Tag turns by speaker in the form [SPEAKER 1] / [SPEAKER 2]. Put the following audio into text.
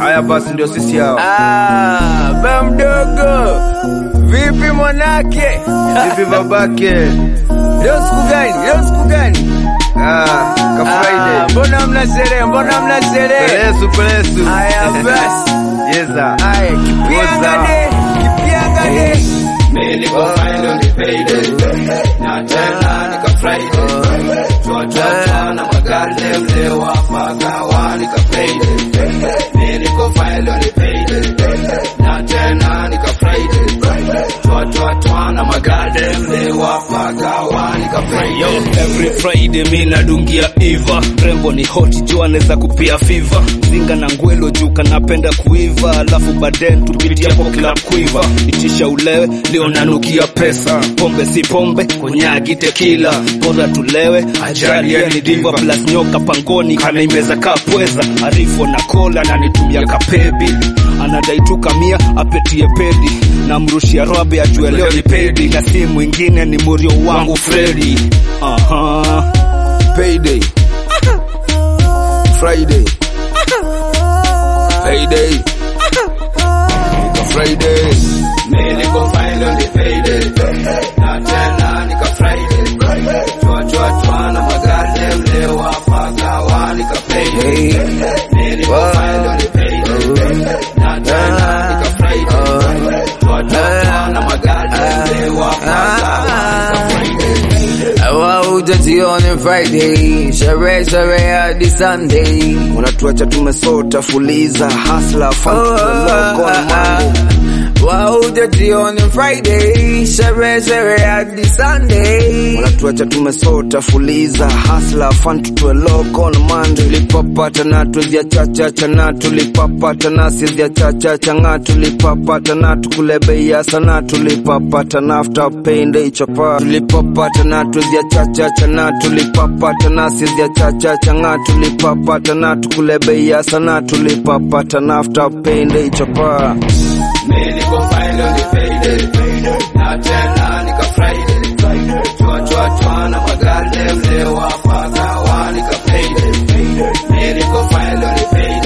[SPEAKER 1] Haya basi ndio sisi hao.
[SPEAKER 2] Ba mdogo. Vipi mwanake?
[SPEAKER 1] Vipi babake?
[SPEAKER 2] Leo siku gani?
[SPEAKER 1] Ka Friday.
[SPEAKER 2] Mbona mna sherehe?
[SPEAKER 1] Pelesu.
[SPEAKER 2] Haya basi.
[SPEAKER 1] Yeza.
[SPEAKER 2] Haya kipiangane.
[SPEAKER 3] Mimi niko final ni payday. Na tena nika Friday. Tuachana na magari leo hapa kawa nika payday. Mimi niko final ni payday. Na tena nika Friday. Tuachana magari leo hapa kawa nika payday.
[SPEAKER 4] Every Friday mimi nadungia Eva. Rembo ni hot jua anaweza kupia fever. Zinga na ngwelo juu kanapenda kuiva. Alafu baadaye tupitia hapo club kuiva. Itisha ulewe leo nanukia pesa. Pombe si pombe konyagi tequila. Bora tulewe ajali ya ni diva plus nyoka pangoni kana imeza kapweza. Arifo na kola na nitumia kapebi. Anadai tu kamia apetie pedi. Na mrushia robe ajue leo ni pedi. Na si mwingine ni murio wangu Freddy.
[SPEAKER 2] Payday. Friday. Payday. Nika Friday.
[SPEAKER 3] Mimi niko final ni payday. Na tena nika Friday. Tuachana magari leo hapa kawa nika payday. Mimi niko final ni payday. Na tena nika Friday. Tuachana magari leo hapa kawa nika Friday.
[SPEAKER 2] On Friday, sherehe hadi Sunday.
[SPEAKER 1] Unatuacha tumesota fuliza hustler fun loco
[SPEAKER 2] on Friday, sherehe hadi Sunday.
[SPEAKER 1] Unatuacha tumesota fuliza hustler fun to loco on Monday. Tulipapata na tuzia chacha na tulipapata na sizia chacha nga tulipapata na tukulebea sana tulipapata na after pain day chapa. Tulipapata na tuzia chacha na tulipapata na sizia chacha nga tulipapata na tukulebea sana tulipapata na after pain day chapa.
[SPEAKER 3] Mimi niko final ni payday. Na tena nika Friday. Tuachana magari leo hapa kawa nika payday. Mimi niko final ni payday.